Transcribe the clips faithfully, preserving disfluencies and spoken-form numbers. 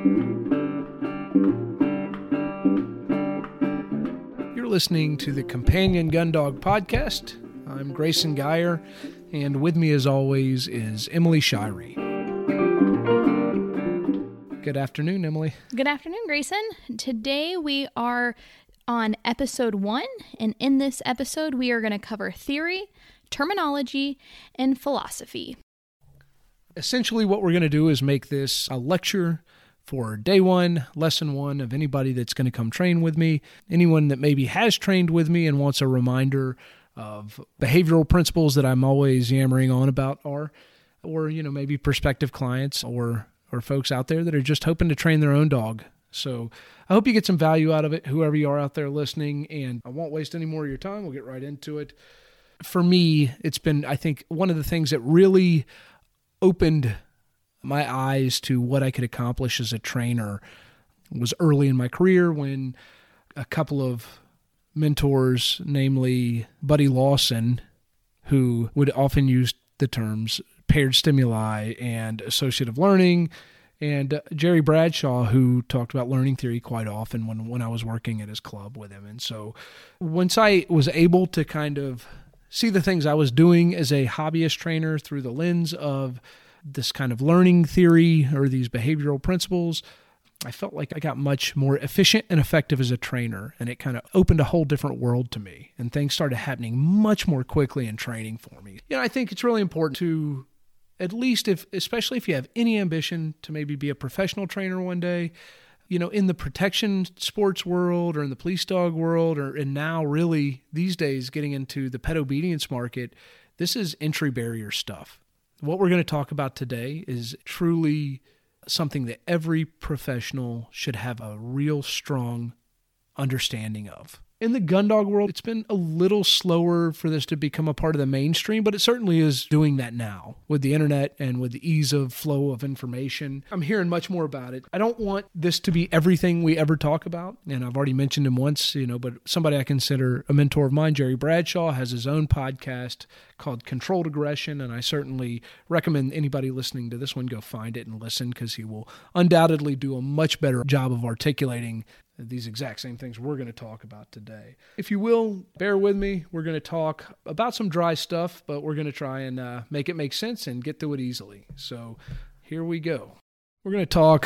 You're listening to the Companion Gun Dog Podcast. I'm Grayson Geyer, and with me as always is Emily Shirey. Good afternoon, Emily. Good afternoon, Grayson. Today we are on episode one, and in this episode we are going to cover theory, terminology, and philosophy. Essentially what we're going to do is make this a lecture for day one, lesson one of anybody that's going to come train with me, anyone that maybe has trained with me and wants a reminder of behavioral principles that I'm always yammering on about, or, or you know, maybe prospective clients or or folks out there that are just hoping to train their own dog. So I hope you get some value out of it, whoever you are out there listening, and I won't waste any more of your time. We'll get right into it. For me, it's been, I think, one of the things that really opened my eyes to what I could accomplish as a trainer was early in my career when a couple of mentors, namely Buddy Lawson, who would often use the terms paired stimuli and associative learning, and uh, Jerry Bradshaw, who talked about learning theory quite often when, when I was working at his club with him. And so once I was able to kind of see the things I was doing as a hobbyist trainer through the lens of this kind of learning theory or these behavioral principles, I felt like I got much more efficient and effective as a trainer, and it kind of opened a whole different world to me, and things started happening much more quickly in training for me. You know, I think it's really important to, at least if, especially if you have any ambition to maybe be a professional trainer one day, you know, in the protection sports world or in the police dog world, or and now really these days getting into the pet obedience market, this is entry barrier stuff. What we're going to talk about today is truly something that every professional should have a real strong understanding of. In the gun dog world, it's been a little slower for this to become a part of the mainstream, but it certainly is doing that now with the internet and with the ease of flow of information. I'm hearing much more about it. I don't want this to be everything we ever talk about, and I've already mentioned him once, you know, but somebody I consider a mentor of mine, Jerry Bradshaw, has his own podcast called Controlled Aggression, and I certainly recommend anybody listening to this one go find it and listen, because he will undoubtedly do a much better job of articulating these exact same things we're going to talk about today. If you will, bear with me. We're going to talk about some dry stuff, but we're going to try and uh, make it make sense and get through it easily. So here we go. We're going to talk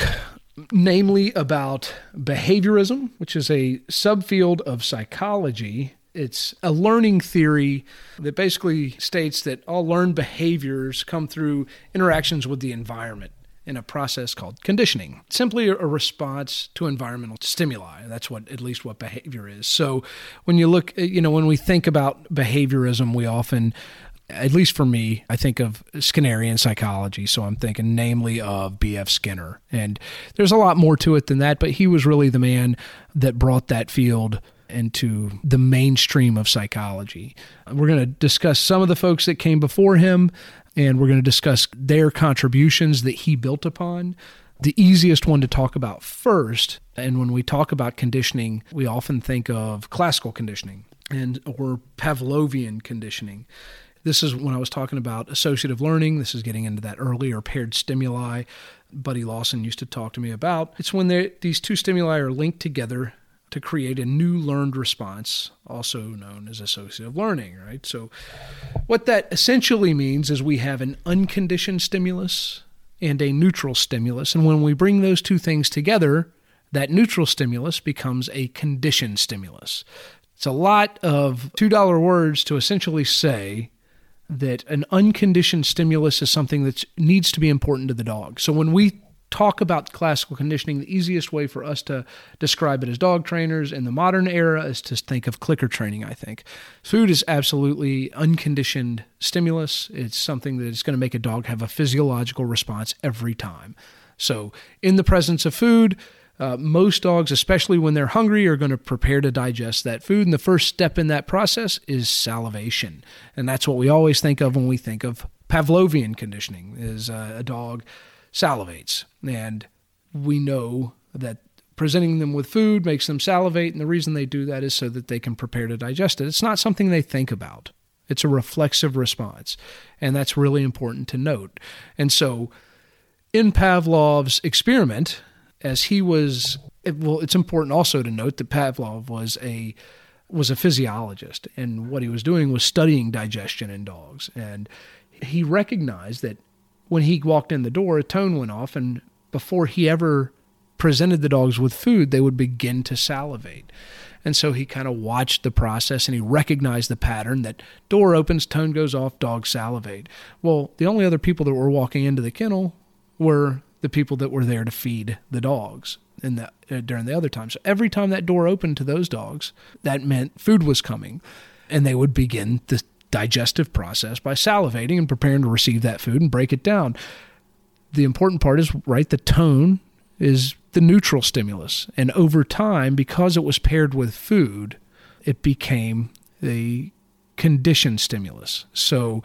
namely about behaviorism, which is a subfield of psychology. It's a learning theory that basically states that all learned behaviors come through interactions with the environment in a process called conditioning. Simply a response to environmental stimuli. That's what, at least what behavior is. So when you look, you know, when we think about behaviorism, we often, at least for me, I think of Skinnerian psychology. So I'm thinking namely of B F Skinner. And there's a lot more to it than that, but he was really the man that brought that field into the mainstream of psychology. We're going to discuss some of the folks that came before him, and we're going to discuss their contributions that he built upon. The easiest one to talk about first, and when we talk about conditioning, we often think of classical conditioning and or Pavlovian conditioning. This is when I was talking about associative learning. This is getting into that earlier paired stimuli Buddy Lawson used to talk to me about. It's when these two stimuli are linked together to create a new learned response, also known as associative learning, right? So what that essentially means is we have an unconditioned stimulus and a neutral stimulus. And when we bring those two things together, that neutral stimulus becomes a conditioned stimulus. It's a lot of two dollar words to essentially say that an unconditioned stimulus is something that needs to be important to the dog. So when we talk about classical conditioning, the easiest way for us to describe it as dog trainers in the modern era is to think of clicker training, I think. Food is absolutely unconditioned stimulus. It's something that is going to make a dog have a physiological response every time. So in the presence of food, uh, most dogs, especially when they're hungry, are going to prepare to digest that food. And the first step in that process is salivation. And that's what we always think of when we think of Pavlovian conditioning, is uh, a dog salivates. And we know that presenting them with food makes them salivate, and the reason they do that is so that they can prepare to digest it. It's not something they think about. It's a reflexive response, and that's really important to note. And so in Pavlov's experiment, as he was, well, it's important also to note that Pavlov was a was a physiologist, and what he was doing was studying digestion in dogs. And he recognized that when he walked in the door, a tone went off, and before he ever presented the dogs with food, they would begin to salivate. And so he kind of watched the process, and he recognized the pattern that door opens, tone goes off, dogs salivate. Well, the only other people that were walking into the kennel were the people that were there to feed the dogs in the, uh, during the other time. So every time that door opened to those dogs, that meant food was coming, and they would begin the digestive process by salivating and preparing to receive that food and break it down. The important part is, right, the tone is the neutral stimulus. And over time, because it was paired with food, it became the conditioned stimulus. So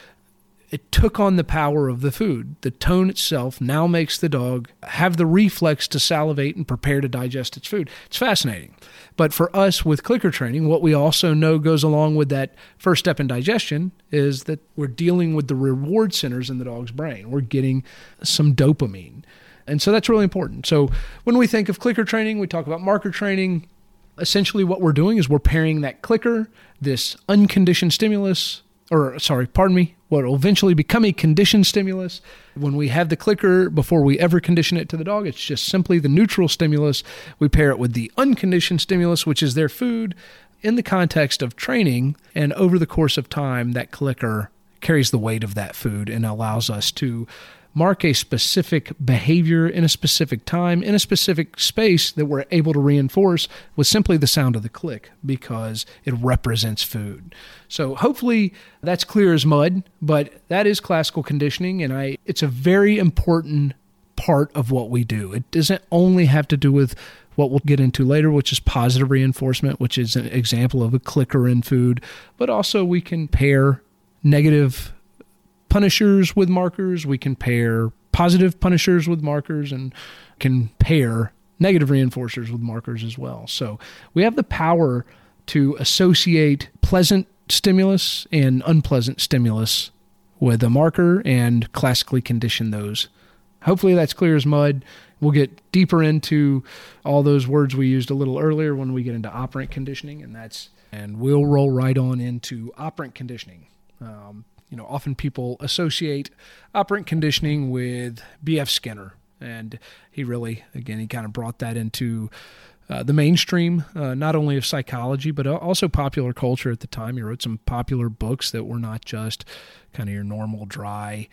it took on the power of the food. The tone itself now makes the dog have the reflex to salivate and prepare to digest its food. It's fascinating. But for us with clicker training, what we also know goes along with that first step in digestion is that we're dealing with the reward centers in the dog's brain. We're getting some dopamine. And so that's really important. So when we think of clicker training, we talk about marker training. Essentially what we're doing is we're pairing that clicker, this unconditioned stimulus, or sorry, pardon me, what will eventually become a conditioned stimulus. When we have the clicker, before we ever condition it to the dog, it's just simply the neutral stimulus. We pair it with the unconditioned stimulus, which is their food, in the context of training. And over the course of time, that clicker carries the weight of that food and allows us to mark a specific behavior in a specific time, in a specific space that we're able to reinforce with simply the sound of the click because it represents food. So hopefully that's clear as mud, but that is classical conditioning, and I it's a very important part of what we do. It doesn't only have to do with what we'll get into later, which is positive reinforcement, which is an example of a clicker in food, but also we can pair negative punishers with markers, we can pair positive punishers with markers, and can pair negative reinforcers with markers as well. So we have the power to associate pleasant stimulus and unpleasant stimulus with a marker and classically condition those. Hopefully that's clear as mud. We'll get deeper into all those words we used a little earlier when we get into operant conditioning, and that's and we'll roll right on into operant conditioning. Um, You know, often people associate operant conditioning with B F Skinner, and he really, again, he kind of brought that into uh, the mainstream, uh, not only of psychology, but also popular culture at the time. He wrote some popular books that were not just kind of your normal dry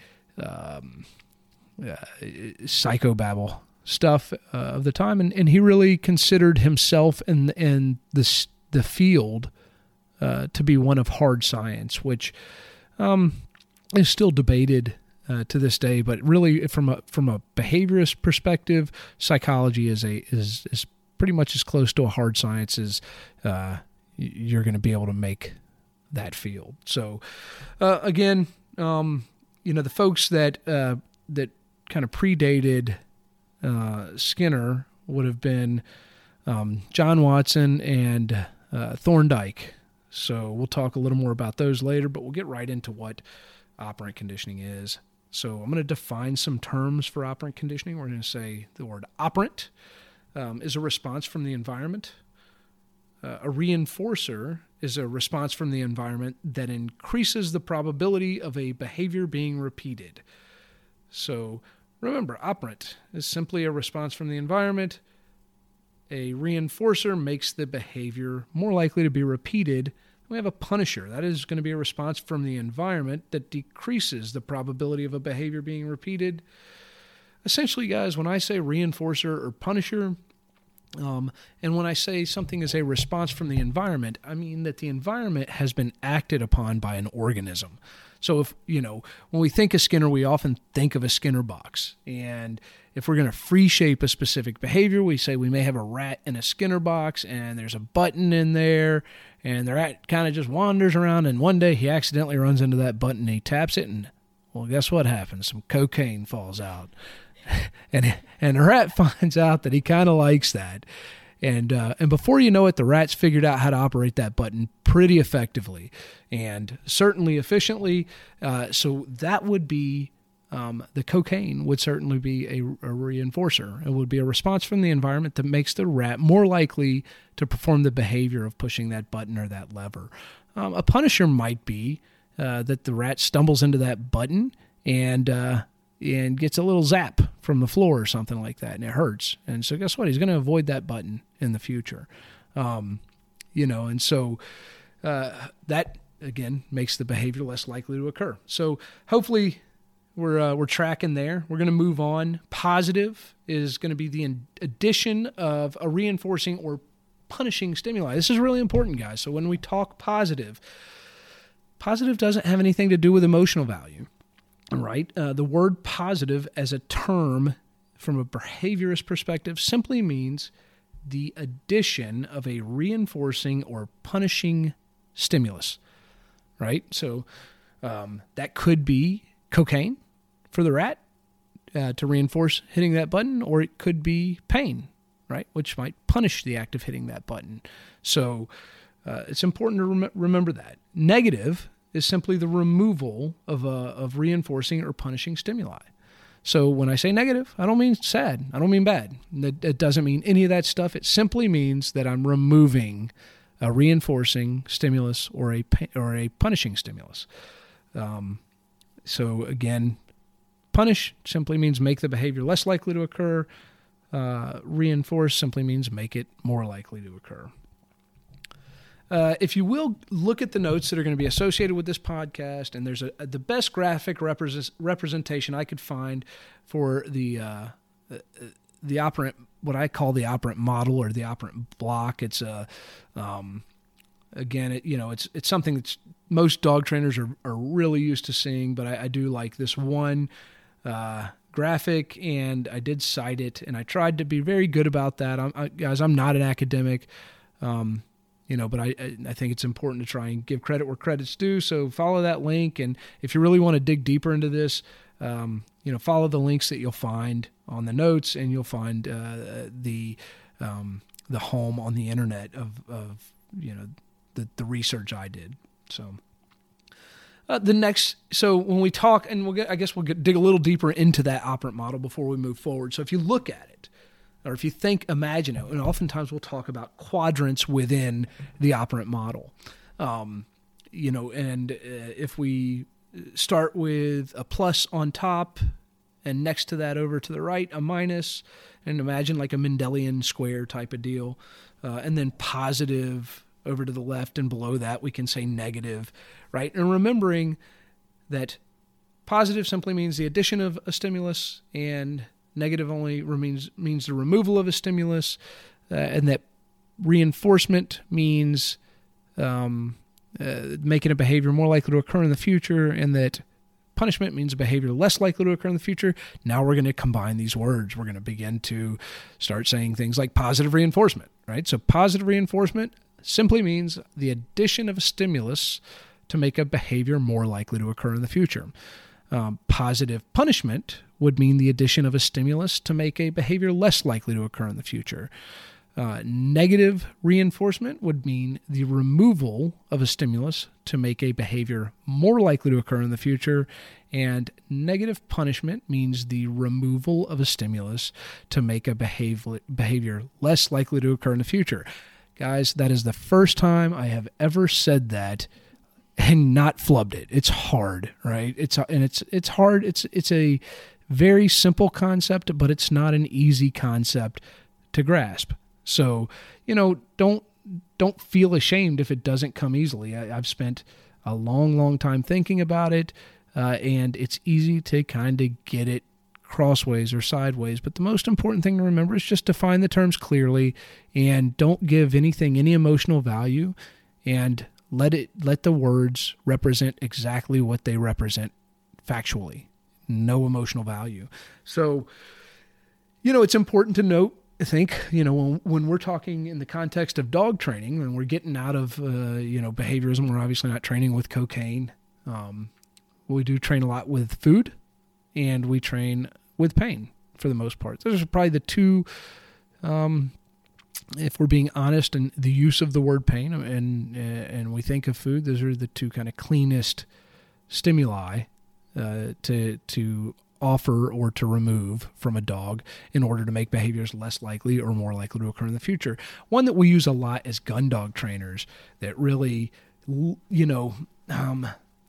um, uh, psychobabble stuff uh, of the time, and, and he really considered himself and and the the field uh, to be one of hard science, which Um, is still debated uh, to this day, but really from a from a behaviorist perspective, psychology is a is is pretty much as close to a hard science as uh, you're going to be able to make that field. So, uh, again, um, you know, the folks that uh, that kind of predated uh, Skinner would have been um, John Watson and uh, Thorndike. So we'll talk a little more about those later, but we'll get right into what operant conditioning is. So I'm going to define some terms for operant conditioning. We're going to say the word operant um, is a response from the environment. Uh, a reinforcer is a response from the environment that increases the probability of a behavior being repeated. So remember, operant is simply a response from the environment. A reinforcer makes the behavior more likely to be repeated. We have a punisher. That is going to be a response from the environment that decreases the probability of a behavior being repeated. Essentially, guys, when I say reinforcer or punisher, um, and when I say something is a response from the environment, I mean that the environment has been acted upon by an organism. So if, you know, when we think of Skinner, we often think of a Skinner box. And if we're going to free shape a specific behavior, we say we may have a rat in a Skinner box and there's a button in there and the rat kind of just wanders around, and one day he accidentally runs into that button and he taps it, and well, guess what happens? Some cocaine falls out. and and the rat finds out that he kind of likes that. And uh, and before you know it, the rat's figured out how to operate that button pretty effectively and certainly efficiently. Uh, so that would be Um, the cocaine would certainly be a, a reinforcer. It would be a response from the environment that makes the rat more likely to perform the behavior of pushing that button or that lever. Um, a punisher might be uh, that the rat stumbles into that button and uh, and gets a little zap from the floor or something like that, and it hurts. And so guess what? He's going to avoid that button in the future. Um, you know, and so uh, that, again, makes the behavior less likely to occur. So hopefully We're uh, we're tracking there. We're going to move on. Positive is going to be the addition of a reinforcing or punishing stimuli. This is really important, guys. So when we talk positive, positive doesn't have anything to do with emotional value, right? Uh, the word positive as a term from a behaviorist perspective simply means the addition of a reinforcing or punishing stimulus, right? So um, that could be cocaine for the rat uh, to reinforce hitting that button, or it could be pain, right, which might punish the act of hitting that button. So uh, it's important to rem- remember that. Negative is simply the removal of a, of reinforcing or punishing stimuli. So when I say negative, I don't mean sad. I don't mean bad. It, it doesn't mean any of that stuff. It simply means that I'm removing a reinforcing stimulus or a or a punishing stimulus. Um, So again, punish simply means make the behavior less likely to occur. Uh, reinforce simply means make it more likely to occur. Uh, if you will, look at the notes that are going to be associated with this podcast, and there's a, a the best graphic represent, representation I could find for the uh, the operant, what I call the operant model or the operant block. It's a um, again, it, you know, it's it's something that's most dog trainers are, are really used to seeing, but I, I do like this one uh, graphic, and I did cite it, and I tried to be very good about that. I'm, I, guys, I'm not an academic, um, you know, but I, I think it's important to try and give credit where credit's due. So follow that link, and if you really want to dig deeper into this, um, you know, follow the links that you'll find on the notes, and you'll find uh, the um, the home on the internet of, of you know, the, the research I did. So uh, the next, so when we talk, and we'll get, I guess we'll get, dig a little deeper into that operant model before we move forward. So if you look at it, or if you think, imagine it, and oftentimes we'll talk about quadrants within the operant model. Um, you know, and uh, if we start with a plus on top, and next to that over to the right, a minus, and imagine like a Mendelian square type of deal, uh, and then positive over to the left, and below that we can say negative, right? And remembering that positive simply means the addition of a stimulus, and negative only means means the removal of a stimulus, uh, and that reinforcement means um, uh, making a behavior more likely to occur in the future, and that punishment means a behavior less likely to occur in the future. Now we're going to combine these words. We're going to begin to start saying things like positive reinforcement, right? So positive reinforcement simply means the addition of a stimulus to make a behavior more likely to occur in the future. Um, positive punishment would mean the addition of a stimulus to make a behavior less likely to occur in the future. Uh, negative reinforcement would mean the removal of a stimulus to make a behavior more likely to occur in the future. And negative punishment means the removal of a stimulus to make a behavior, behavior less likely to occur in the future. Guys, that is the first time I have ever said that and not flubbed it. It's hard, right? It's and it's it's hard. It's it's a very simple concept, but it's not an easy concept to grasp. So, you know, don't don't feel ashamed if it doesn't come easily. I, I've spent a long, long time thinking about it, uh, and it's easy to kind of get it crossways or sideways, but the most important thing to remember is just define the terms clearly, and don't give anything any emotional value, and let it let the words represent exactly what they represent factually. No emotional value. So, you know, it's important to note, I think, you know, when, when we're talking in the context of dog training, and we're getting out of, uh, you know, behaviorism, we're obviously not training with cocaine. Um, we do train a lot with food, and we train with pain for the most part. Those are probably the two, um, if we're being honest, and the use of the word pain, and and we think of food, those are the two kind of cleanest stimuli uh, to to offer or to remove from a dog in order to make behaviors less likely or more likely to occur in the future. One that we use a lot as gun dog trainers that really, you know, um,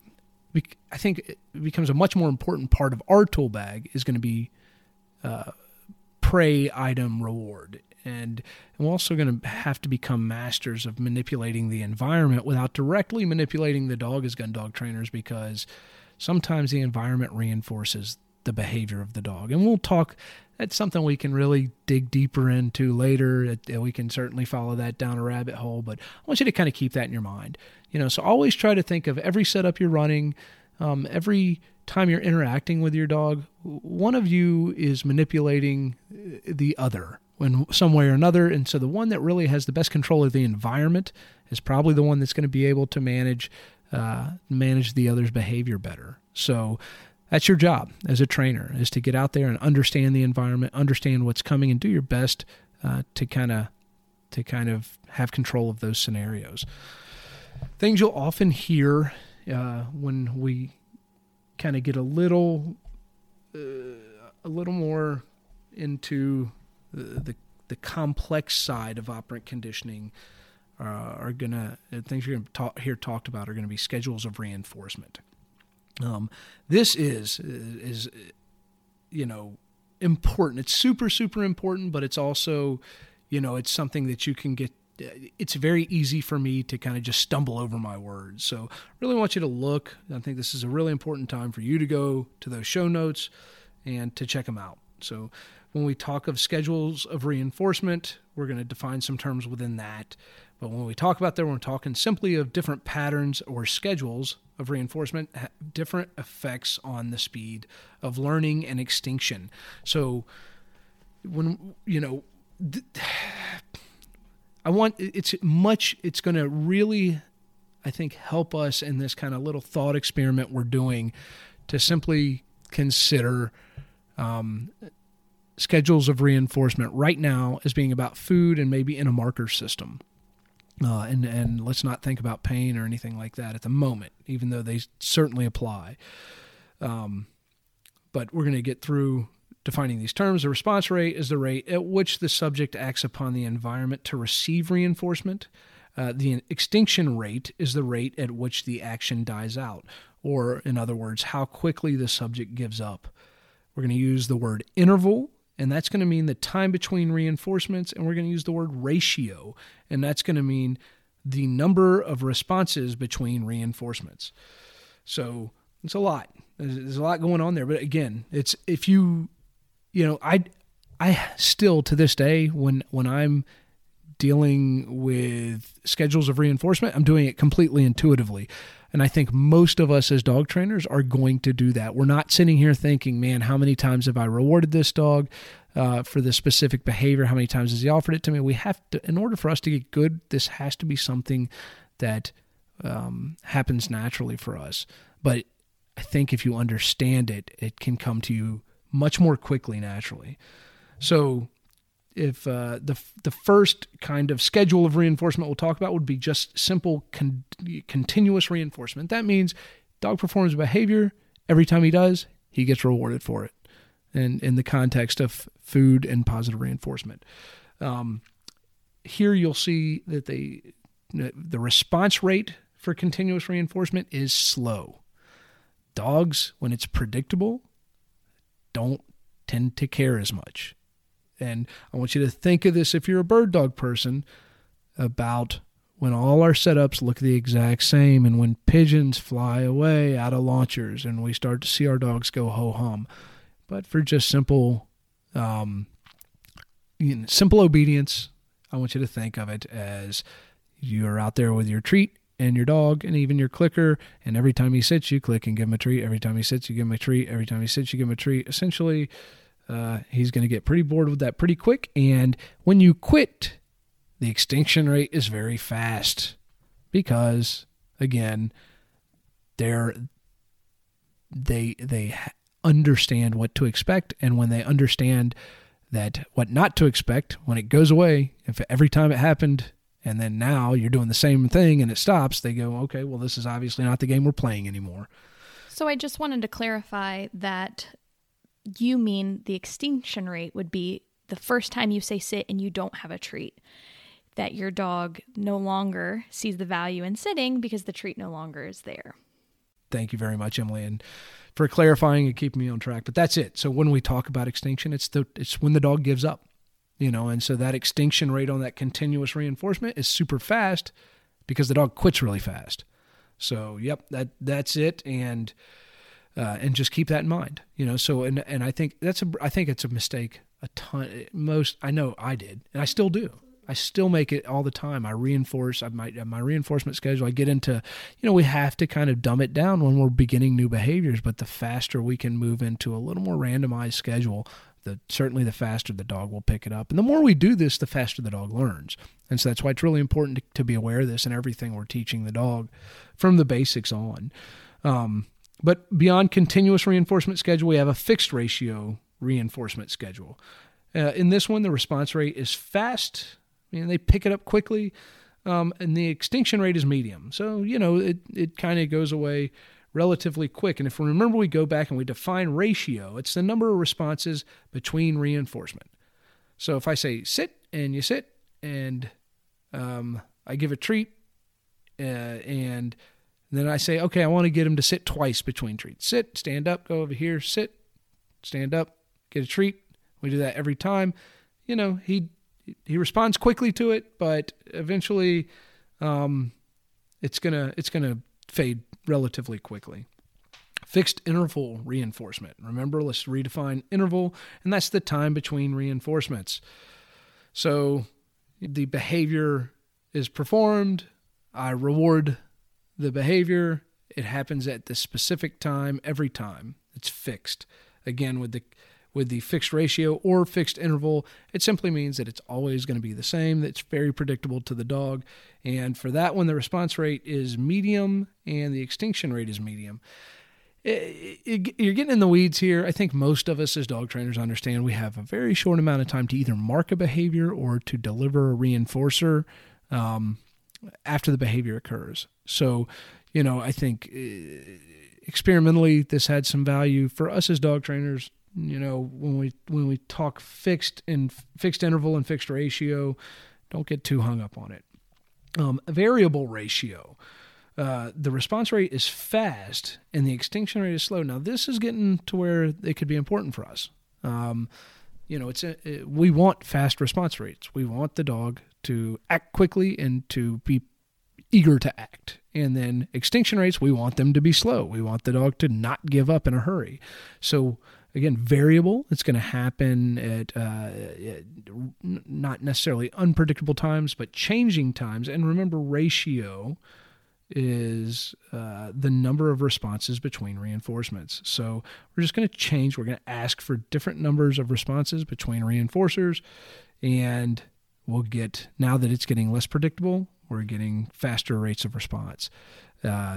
I think it becomes a much more important part of our tool bag is going to be uh, prey item reward. And we're also going to have to become masters of manipulating the environment without directly manipulating the dog as gun dog trainers, because sometimes the environment reinforces the behavior of the dog. And we'll talk, that's something we can really dig deeper into later. We can certainly follow that down a rabbit hole, but I want you to kind of keep that in your mind. You know, so always try to think of every setup you're running, um, every time you're interacting with your dog, one of you is manipulating the other in some way or another. And so the one that really has the best control of the environment is probably the one that's going to be able to manage uh, manage the other's behavior better. So that's your job as a trainer, is to get out there and understand the environment, understand what's coming, and do your best uh, to kind of to kind of have control of those scenarios. Things you'll often hear uh, when we kind of get a little uh, a little more into the, the the complex side of operant conditioning uh, are gonna things you're gonna talk, hear talked about are going to be schedules of reinforcement. Um, this is, is, you know, important. It's super, super important, but it's also, you know, it's something that you can get, it's very easy for me to kind of just stumble over my words. So really want you to look. I think this is a really important time for you to go to those show notes and to check them out. So when we talk of schedules of reinforcement, we're going to define some terms within that. But when we talk about that, we're talking simply of different patterns or schedules of reinforcement, different effects on the speed of learning and extinction. So when, you know, th- I want, it's much, it's going to really, I think, help us in this kind of little thought experiment we're doing to simply consider um, schedules of reinforcement right now as being about food and maybe in a marker system. Uh, and, and let's not think about pain or anything like that at the moment, even though they certainly apply. Um, but we're going to get through defining these terms. The response rate is the rate at which the subject acts upon the environment to receive reinforcement. Uh, the extinction rate is the rate at which the action dies out, or in other words, how quickly the subject gives up. We're going to use the word interval, and that's going to mean the time between reinforcements, and we're going to use the word ratio, and that's going to mean the number of responses between reinforcements. So it's a lot. There's, there's a lot going on there, but again, it's if you, you know, I, I still to this day when when I'm dealing with schedules of reinforcement, I'm doing it completely intuitively. And I think most of us as dog trainers are going to do that. We're not sitting here thinking, man, how many times have I rewarded this dog uh, for this specific behavior? How many times has he offered it to me? We have to, in order for us to get good, this has to be something that um, happens naturally for us. But I think if you understand it, it can come to you much more quickly naturally. So if uh, the the first kind of schedule of reinforcement we'll talk about would be just simple con- continuous reinforcement. That means dog performs behavior. Every time he does, he gets rewarded for it. And in the context of food and positive reinforcement. Um, here you'll see that they, the response rate for continuous reinforcement is slow. Dogs, when it's predictable, don't tend to care as much. And I want you to think of this, if you're a bird dog person, about when all our setups look the exact same and when pigeons fly away out of launchers and we start to see our dogs go ho-hum. But for just simple, um, you know, simple obedience, I want you to think of it as you're out there with your treat and your dog and even your clicker, and every time he sits, you click and give him a treat. Every time he sits, you give him a treat. Every time he sits, you give him a treat. Essentially, Uh, he's going to get pretty bored with that pretty quick. And when you quit, the extinction rate is very fast because, again, they're, they they understand what to expect. And when they understand that what not to expect, when it goes away, if every time it happened and then now you're doing the same thing and it stops, they go, okay, well, this is obviously not the game we're playing anymore. So I just wanted to clarify that you mean the extinction rate would be the first time you say sit and you don't have a treat, that your dog no longer sees the value in sitting because the treat no longer is there. Thank you very much, Emily, and for clarifying and keeping me on track. But that's it. So when we talk about extinction, it's the it's when the dog gives up, you know, and so that extinction rate on that continuous reinforcement is super fast because the dog quits really fast. So, yep, that that's it, and uh, and just keep that in mind, you know. So, and and I think that's a I think it's a mistake a ton. Most I know I did, and I still do. I still make it all the time. I reinforce I my my reinforcement schedule. I get into, you know, we have to kind of dumb it down when we're beginning new behaviors, but the faster we can move into a little more randomized schedule, the certainly the faster the dog will pick it up. And the more we do this, the faster the dog learns. And so that's why it's really important to, to be aware of this and everything we're teaching the dog from the basics on. Um, but beyond continuous reinforcement schedule, we have a fixed ratio reinforcement schedule. Uh, in this one, the response rate is fast. I mean, they pick it up quickly, um, and the extinction rate is medium. So, you know, it, it kind of goes away relatively quick. And if we remember, we go back and we define ratio, it's the number of responses between reinforcement. So if I say sit and you sit and um, I give a treat uh, and then I say, okay, I want to get him to sit twice between treats. Sit, stand up, go over here, sit, stand up, get a treat. We do that every time. You know, he he responds quickly to it, but eventually um, it's gonna it's gonna fade relatively quickly. Fixed interval reinforcement. Remember, let's redefine interval, and that's the time between reinforcements. So the behavior is performed. I reward the behavior. It happens at the specific time every time. It's fixed. Again, with the with the fixed ratio or fixed interval, it simply means that it's always going to be the same. That's very predictable to the dog. And for that one, the response rate is medium and the extinction rate is medium. It, it, you're getting in the weeds here. I think most of us as dog trainers understand we have a very short amount of time to either mark a behavior or to deliver a reinforcer um, after the behavior occurs. So, you know, I think uh, experimentally this had some value for us as dog trainers. You know, when we when we talk fixed and fixed interval and fixed ratio, don't get too hung up on it. Um, variable ratio. Uh, the response rate is fast and the extinction rate is slow. Now, this is getting to where it could be important for us. Um, you know, it's a, it, we want fast response rates. We want the dog to act quickly and to be eager to act. And then extinction rates, we want them to be slow. We want the dog to not give up in a hurry. So, again, variable, it's going to happen at, uh, at not necessarily unpredictable times, but changing times. And remember, ratio is uh, the number of responses between reinforcements. So we're just going to change. We're going to ask for different numbers of responses between reinforcers, and we'll get, now that it's getting less predictable, we're getting faster rates of response. Uh,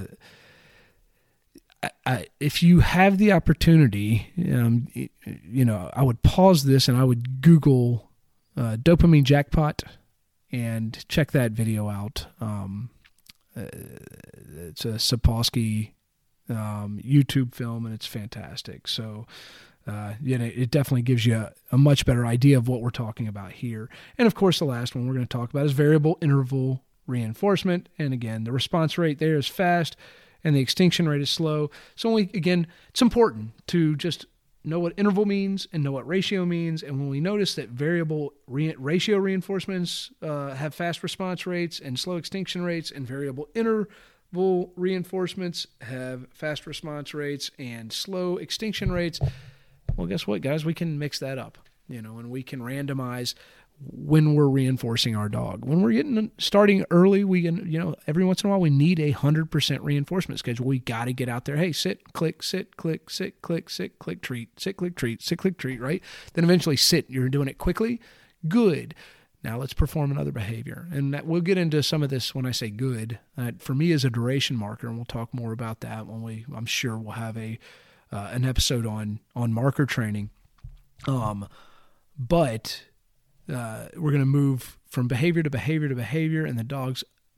I, I, if you have the opportunity, um, you know, I would pause this and I would Google uh, dopamine jackpot and check that video out. Um, Uh, it's a Sapolsky um, YouTube film, and it's fantastic. So, uh, you know, it definitely gives you a, a much better idea of what we're talking about here. And of course, the last one we're going to talk about is variable interval reinforcement. And again, the response rate there is fast, and the extinction rate is slow. So, when we, again, it's important to just know what interval means and know what ratio means. And when we notice that variable re- ratio reinforcements uh, have fast response rates and slow extinction rates, and variable interval reinforcements have fast response rates and slow extinction rates, well, guess what, guys? We can mix that up, you know, and we can randomize when we're reinforcing our dog. When we're getting starting early, we can, you know, every once in a while we need a one hundred percent reinforcement schedule. We got to get out there. Hey, sit, click, sit, click, sit, click, sit, click, treat, sit, click, treat, sit, click, treat, right? Then eventually sit. You're doing it quickly. Good. Now let's perform another behavior. And that, we'll get into some of this when I say good. Uh, for me is a duration marker, and we'll talk more about that when we, I'm sure we'll have a uh, an episode on on marker training. Um, but Uh, we're going to move from behavior to behavior to behavior, and the dog's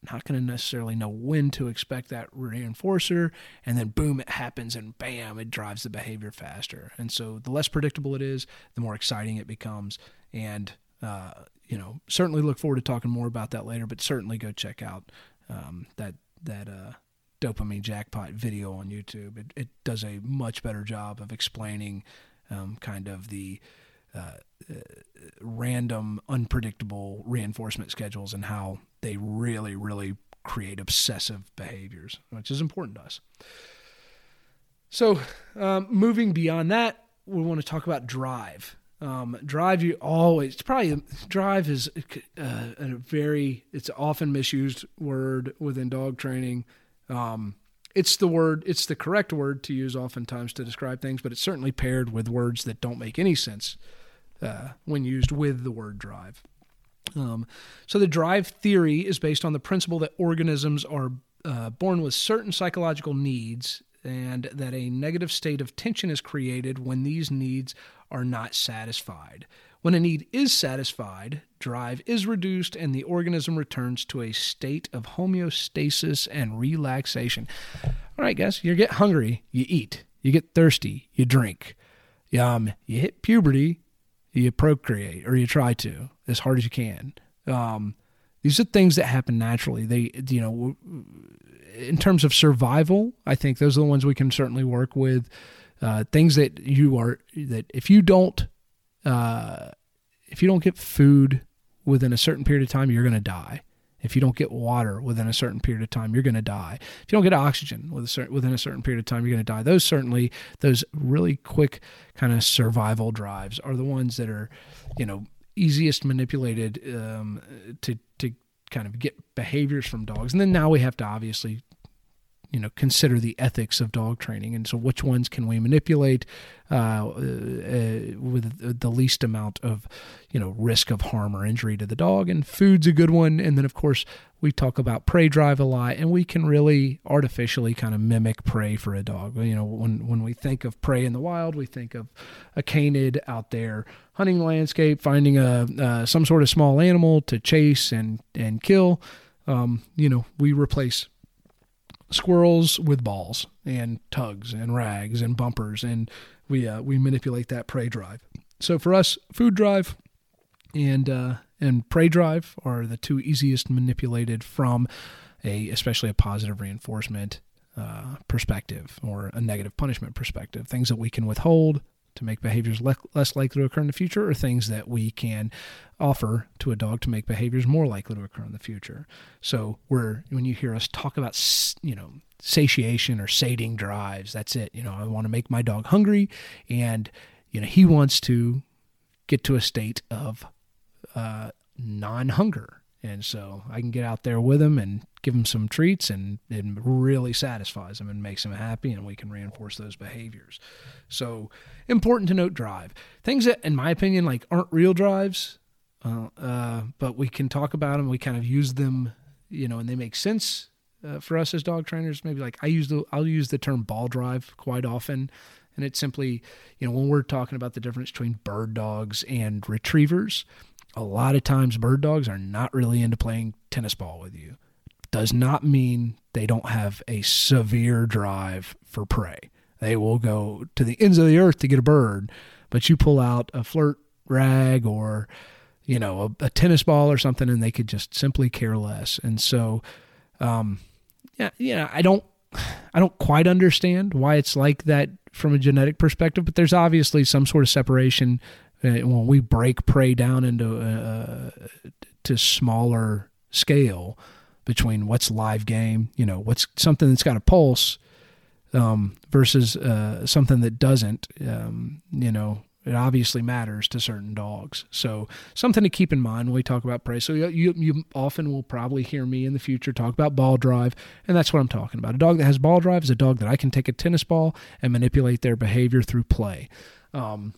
not going to necessarily know when to expect that reinforcer, and then boom, it happens, and bam, it drives the behavior faster. And so the less predictable it is, the more exciting it becomes. And, uh, you know, certainly look forward to talking more about that later, but certainly go check out um, that, that uh, Dopamine Jackpot video on YouTube. It, it does a much better job of explaining um, kind of the uh, uh, random, unpredictable reinforcement schedules and how they really, really create obsessive behaviors, which is important to us. So um, moving beyond that, we want to talk about drive. Um, drive, you always, it's probably, drive is uh, a very, it's often misused word within dog training. Um, it's the word, it's the correct word to use oftentimes to describe things, but it's certainly paired with words that don't make any sense uh, when used with the word drive. Um, so the drive theory is based on the principle that organisms are uh, born with certain psychological needs, and that a negative state of tension is created when these needs are not satisfied. When a need is satisfied, drive is reduced and the organism returns to a state of homeostasis and relaxation. All right, guys, you get hungry, you eat. You get thirsty, you drink. Um, you hit puberty, you procreate, or you try to, as hard as you can. Um, these are things that happen naturally. They, you know, in terms of survival, I think those are the ones we can certainly work with. Uh, things that you are, that if you don't, uh, if you don't get food within a certain period of time, you're going to die. If you don't get water within a certain period of time, you're going to die. If you don't get oxygen with a certain, within a certain period of time, you're going to die. Those certainly, those really quick kind of survival drives are the ones that are, you know, easiest manipulated um, to to kind of get behaviors from dogs. And then now we have to obviously, you know, consider the ethics of dog training. And so which ones can we manipulate uh, uh, with the least amount of, you know, risk of harm or injury to the dog? And food's a good one. And then, of course, we talk about prey drive a lot, and we can really artificially kind of mimic prey for a dog. You know, when, when we think of prey in the wild, we think of a canid out there hunting the landscape, finding a uh, some sort of small animal to chase and, and kill. Um, you know, we replace squirrels with balls and tugs and rags and bumpers, and we uh, we manipulate that prey drive. So for us, food drive and uh, and prey drive are the two easiest manipulated from a especially a positive reinforcement uh, perspective or a negative punishment perspective. Things that we can withhold to make behaviors le- less likely to occur in the future, or things that we can offer to a dog to make behaviors more likely to occur in the future. So we're, when you hear us talk about, you know, satiation or sating drives, that's it. You know, I want to make my dog hungry, and, you know, he wants to get to a state of uh, non-hunger. And so I can get out there with him and give him some treats, and it really satisfies him and makes him happy, and we can reinforce those behaviors. So important to note drive. Things that, in my opinion, like aren't real drives, uh, uh, but we can talk about them. We kind of use them, you know, and they make sense uh, for us as dog trainers. Maybe like I use the, I'll use the term ball drive quite often. And it's simply, you know, when we're talking about the difference between bird dogs and retrievers, a lot of times bird dogs are not really into playing tennis ball with you. Does not mean they don't have a severe drive for prey. They will go to the ends of the earth to get a bird, but you pull out a flirt rag or, you know, a, a tennis ball or something, and they could just simply care less. And so, um, yeah, yeah, I don't, I don't quite understand why it's like that from a genetic perspective, but there's obviously some sort of separation when we break prey down into uh, to smaller scale between what's live game, you know, what's something that's got a pulse um, versus uh, something that doesn't. Um, you know, it obviously matters to certain dogs. So something to keep in mind when we talk about prey. So you you often will probably hear me in the future talk about ball drive, and that's what I'm talking about. A dog that has ball drive is a dog that I can take a tennis ball and manipulate their behavior through play. Um,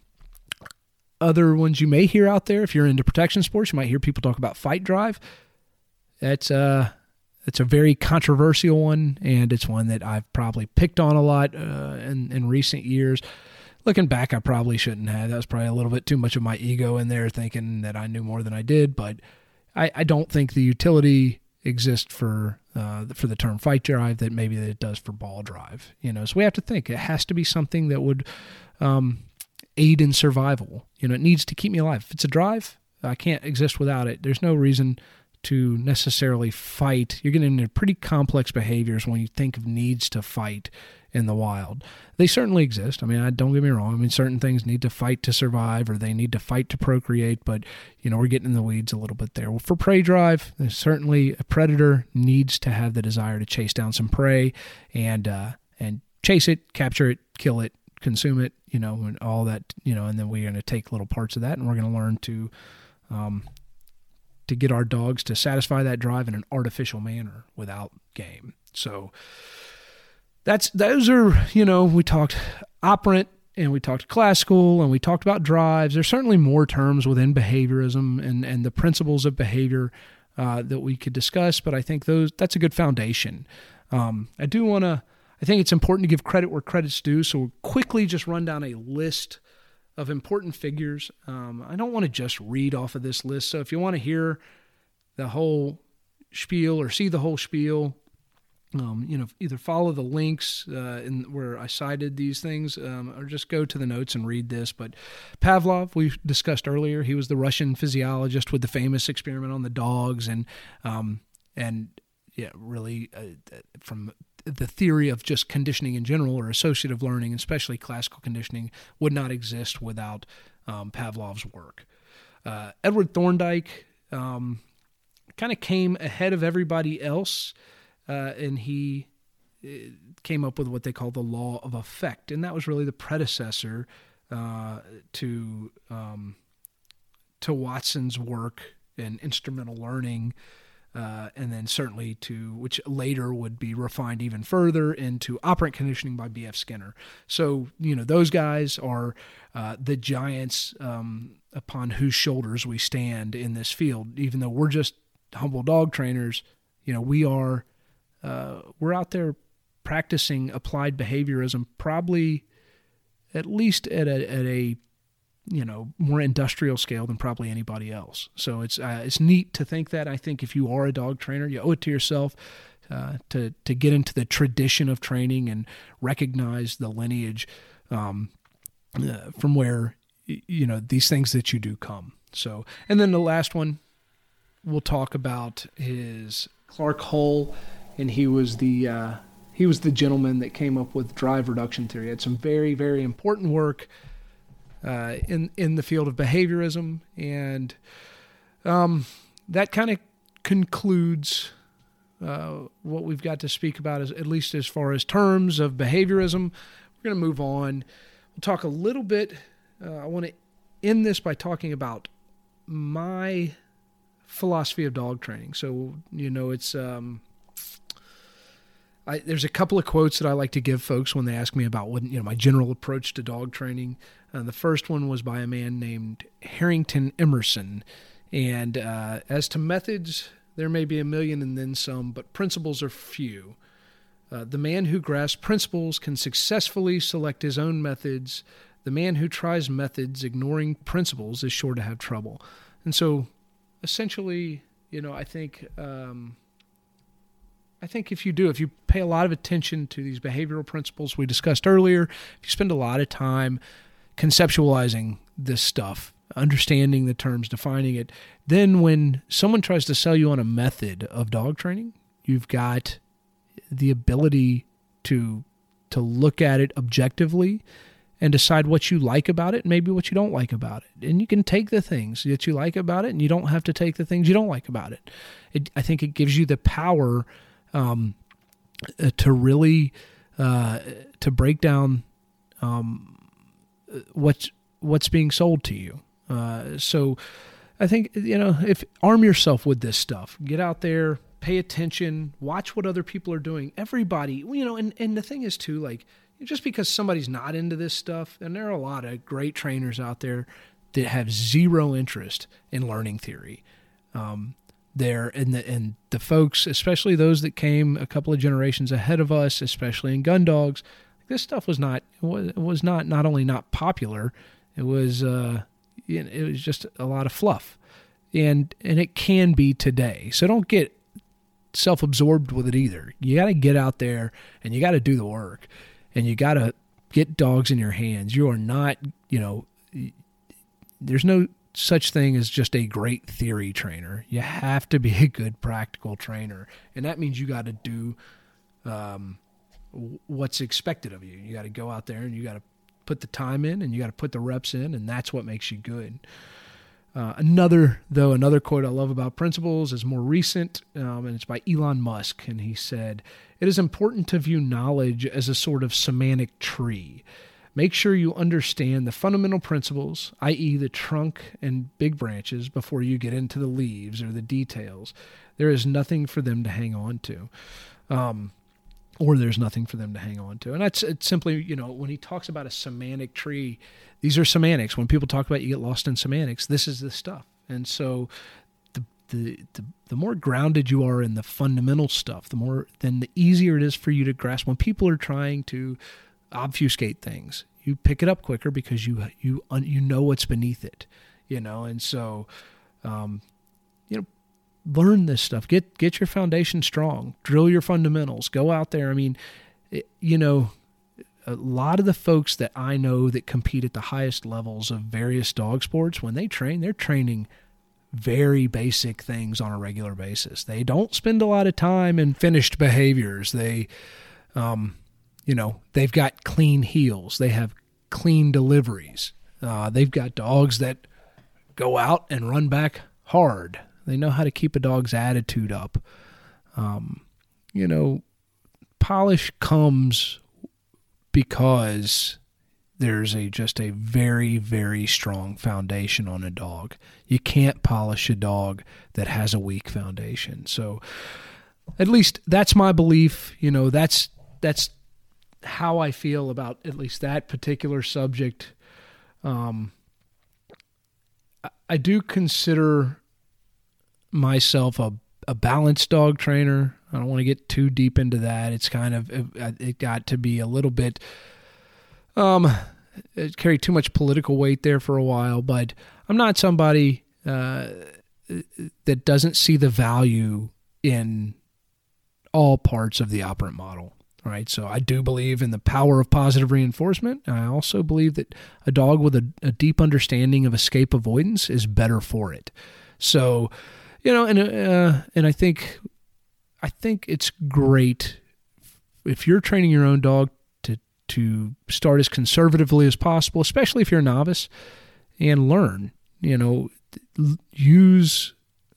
Other ones you may hear out there, if you're into protection sports, you might hear people talk about fight drive. That's uh, it's a very controversial one, and it's one that I've probably picked on a lot uh, in, in recent years. Looking back, I probably shouldn't have. That was probably a little bit too much of my ego in there, thinking that I knew more than I did. But I, I don't think the utility exist for uh, for the term fight drive that maybe that it does for ball drive. You know, so we have to think it has to be something that would um, aid in survival. You know, it needs to keep me alive. If it's a drive, I can't exist without it. There's no reason to necessarily fight. You're getting into pretty complex behaviors when you think of needs to fight in the wild. They certainly exist. I mean, I, don't get me wrong. I mean, certain things need to fight to survive, or they need to fight to procreate, but, you know, we're getting in the weeds a little bit there. Well, for prey drive, there's certainly a predator needs to have the desire to chase down some prey and, uh, and chase it, capture it, kill it, consume it, you know, and all that, you know, and then we're going to take little parts of that and we're going to learn to, um, to get our dogs to satisfy that drive in an artificial manner without game. So that's, those are, you know, we talked operant and we talked classical and we talked about drives. There's certainly more terms within behaviorism and, and the principles of behavior uh, that we could discuss, but I think those, that's a good foundation. Um, I do want to, I think it's important to give credit where credit's due. So we'll quickly just run down a list of important figures. Um, I don't want to just read off of this list. So if you want to hear the whole spiel or see the whole spiel, um, you know, either follow the links uh, in where I cited these things, um, or just go to the notes and read this. But Pavlov, we discussed earlier, he was the Russian physiologist with the famous experiment on the dogs, and um, and yeah, really uh, from the theory of just conditioning in general or associative learning, especially classical conditioning, would not exist without um, Pavlov's work. Uh, Edward Thorndike um, kind of came ahead of everybody else, uh, and he uh, came up with what they call the law of effect, and that was really the predecessor uh, to um, to Watson's work in instrumental learning. Uh, and then certainly to, which later would be refined even further into operant conditioning by B F Skinner. So, you know, those guys are uh, the giants um, upon whose shoulders we stand in this field. Even though we're just humble dog trainers, you know, we are, uh, we're out there practicing applied behaviorism, probably at least at a, at a, you know, more industrial scale than probably anybody else. So it's uh, it's neat to think that. I think if you are a dog trainer, you owe it to yourself uh, to to get into the tradition of training and recognize the lineage um, uh, from where, you know, these things that you do come. So, and then the last one we'll talk about is Clark Hull, and he was the uh, he was the gentleman that came up with drive reduction theory. He had some very very important work Uh, in in the field of behaviorism, and um, that kind of concludes uh, what we've got to speak about, as, at least as far as terms of behaviorism. We're going to move on. We'll talk a little bit. Uh, I want to end this by talking about my philosophy of dog training. So, you know, it's um, I, there's a couple of quotes that I like to give folks when they ask me about what, you know, my general approach to dog training. Uh, the first one was by a man named Harrington Emerson. And uh, as to methods, there may be a million and then some, but principles are few. Uh, the man who grasps principles can successfully select his own methods. The man who tries methods ignoring principles is sure to have trouble. And so, essentially, you know, I think... Um, I think if you do, if you pay a lot of attention to these behavioral principles we discussed earlier, if you spend a lot of time conceptualizing this stuff, understanding the terms, defining it, then when someone tries to sell you on a method of dog training, you've got the ability to to look at it objectively and decide what you like about it and maybe what you don't like about it. And you can take the things that you like about it, and you don't have to take the things you don't like about it. it I think it gives you the power Um, to really uh, to break down um, what's what's being sold to you. Uh, so I think, you know, if arm yourself with this stuff, get out there, pay attention, watch what other people are doing. Everybody, you know, and, and the thing is too, like, just because somebody's not into this stuff, and there are a lot of great trainers out there that have zero interest in learning theory. Um, there and the and the folks, especially those that came a couple of generations ahead of us, especially in gun dogs, this stuff was not was was not not only not popular, it was uh, it was just a lot of fluff, and and it can be today. So don't get self-absorbed with it either. You got to get out there and you got to do the work, and you got to get dogs in your hands. You are not, you know, there's no such thing as just a great theory trainer. You have to be a good practical trainer, and that means you got to do um, what's expected of you. You got to go out there and you got to put the time in, and you got to put the reps in, and that's what makes you good. Uh, another, though, another quote I love about principles is more recent, um, and it's by Elon Musk, and he said, "It is important to view knowledge as a sort of semantic tree. Make sure you understand the fundamental principles, that is the trunk and big branches, before you get into the leaves or the details. There is nothing for them to hang on to." Um, or there's nothing for them to hang on to. And that's it's simply, you know, when he talks about a semantic tree, these are semantics. When people talk about you get lost in semantics, this is the stuff. And so the the the, the more grounded you are in the fundamental stuff, the more, then the easier it is for you to grasp. When people are trying to obfuscate things, you pick it up quicker because you you you know what's beneath it, you know. And so, um, you know, learn this stuff. Get get your foundation strong. Drill your fundamentals. Go out there. I mean, it, you know, a lot of the folks that I know that compete at the highest levels of various dog sports, when they train, they're training very basic things on a regular basis. They don't spend a lot of time in finished behaviors. They, um, you know, they've got clean heels. They have clean deliveries. Uh, they've got dogs that go out and run back hard. They know how to keep a dog's attitude up. Um, you know, polish comes because there's a just a very, very strong foundation on a dog. You can't polish a dog that has a weak foundation. So at least that's my belief. You know, that's that's how I feel about at least that particular subject. Um, I, I do consider myself a, a balanced dog trainer. I don't want to get too deep into that. It's kind of, it, it got to be a little bit, um, it carried too much political weight there for a while, but I'm not somebody uh, that doesn't see the value in all parts of the operant model. Right. So I do believe in the power of positive reinforcement. I also believe that a dog with a, a deep understanding of escape avoidance is better for it. So, you know, and uh, and I think I think it's great if you're training your own dog to to start as conservatively as possible, especially if you're a novice, and learn. You know, use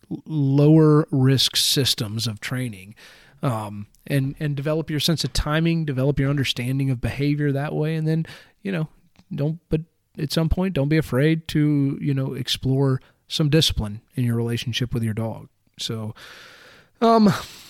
lower risk systems of training, um, and and develop your sense of timing, develop your understanding of behavior that way, and then, you know, don't. But at some point, don't be afraid to, you know, explore some discipline in your relationship with your dog. So, um,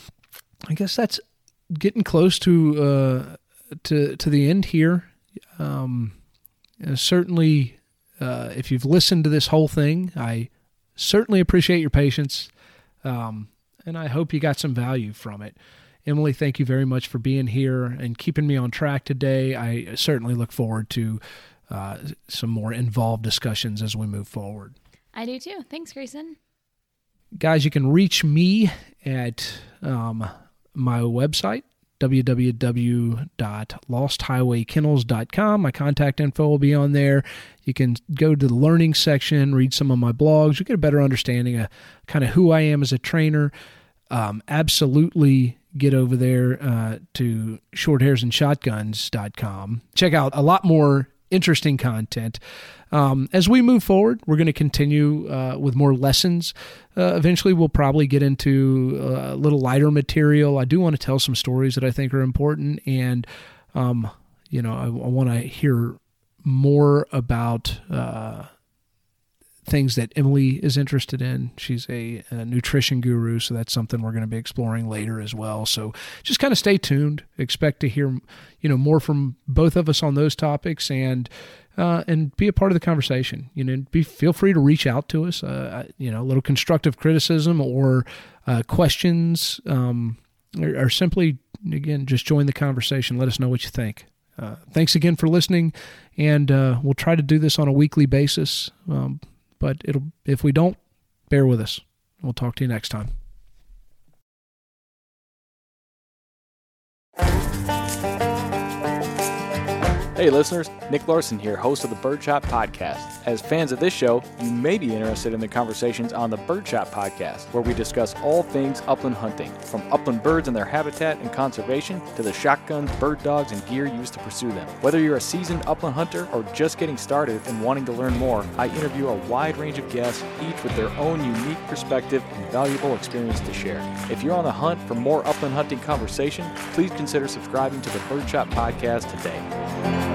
I guess that's getting close to uh, to to the end here. Um, uh, certainly, uh, if you've listened to this whole thing, I certainly appreciate your patience, um, and I hope you got some value from it. Emily, thank you very much for being here and keeping me on track today. I certainly look forward to uh, some more involved discussions as we move forward. I do too. Thanks, Grayson. Guys, you can reach me at um, my website, w w w dot lost highway kennels dot com. My contact info will be on there. You can go to the learning section, read some of my blogs. You get a better understanding of kind of who I am as a trainer. Um, absolutely get over there uh, to short hairs and shotguns dot com. Check out a lot more interesting content. Um, as we move forward, we're going to continue uh, with more lessons. Uh, eventually, we'll probably get into uh, a little lighter material. I do want to tell some stories that I think are important, and um, you know, I, I want to hear more about uh, things that Emily is interested in. She's a, a nutrition guru, so that's something we're going to be exploring later as well. So just kind of stay tuned. Expect to hear, you know, more from both of us on those topics, and uh, and be a part of the conversation. You know, be feel free to reach out to us. Uh, you know, a little constructive criticism or uh, questions, um, or, or simply again just join the conversation. Let us know what you think. Uh, thanks again for listening, and uh, we'll try to do this on a weekly basis. Um, But it'll if we don't, bear with us. We'll talk to you next time. Hey listeners, Nick Larson here, host of the Birdshot Podcast. As fans of this show, you may be interested in the conversations on the Birdshot Podcast, where we discuss all things upland hunting, from upland birds and their habitat and conservation, to the shotguns, bird dogs, and gear used to pursue them. Whether you're a seasoned upland hunter or just getting started and wanting to learn more, I interview a wide range of guests, each with their own unique perspective and valuable experience to share. If you're on the hunt for more upland hunting conversation, please consider subscribing to the Birdshot Podcast today.